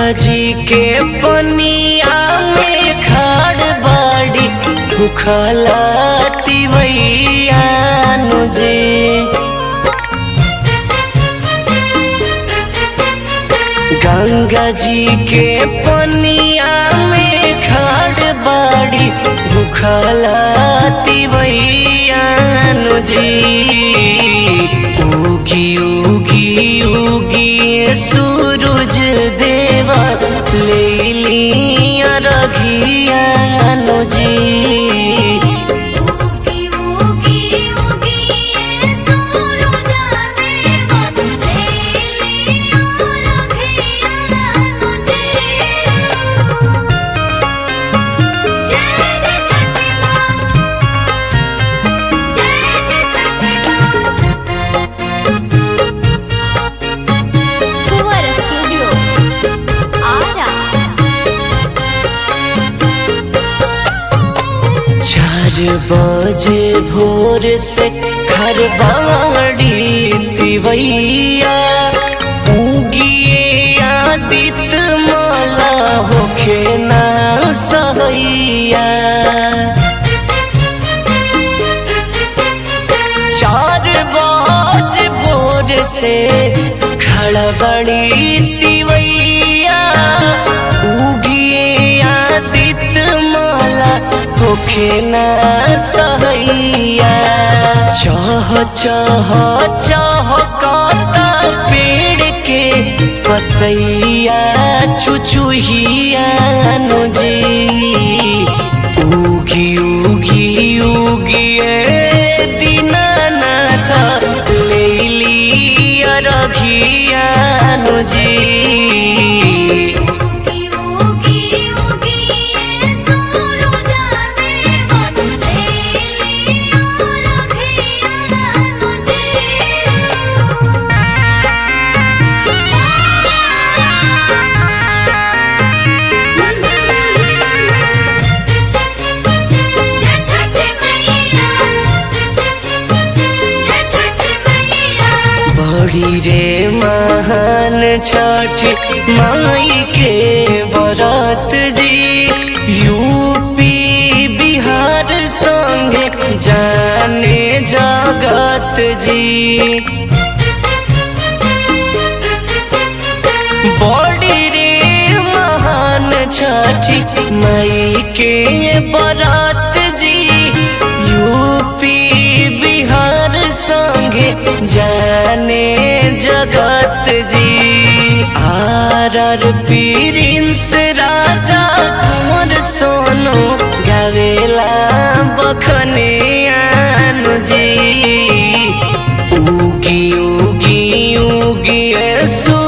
जी के पनिया में खाड़ बाड़ी भूखला तिवैया जी। गंगा जी के पनिया में खाड़ बाड़ी भूखला तिवैया जी। उगी उगी उगी सूरज देवा ले लिया रघिया जी। बजे भोर से घर बाड़ी तिवैया उगिए आदित माला होखे ना सहैया। 4 बजे भोर से खड़ा बड़ी तिवैया उगिए आदित माला होखे ना सहैया। चह चह चह काता पेड़ के पतैया चुचुहिया जी। उगी उगी उगी दीनानाथ ले लिया रघिया जी। बड़ी रे महान छठी माई के बरत जी। यूपी बिहार संगे जाने जगत जी। बड़ी रे महान छठी माई के बरत जी। यूपी बिहार संगे जाने जगत जी। आर प्रिंस राजा कुंवर सोनो गावेला बखने जी। उगी उगी उगी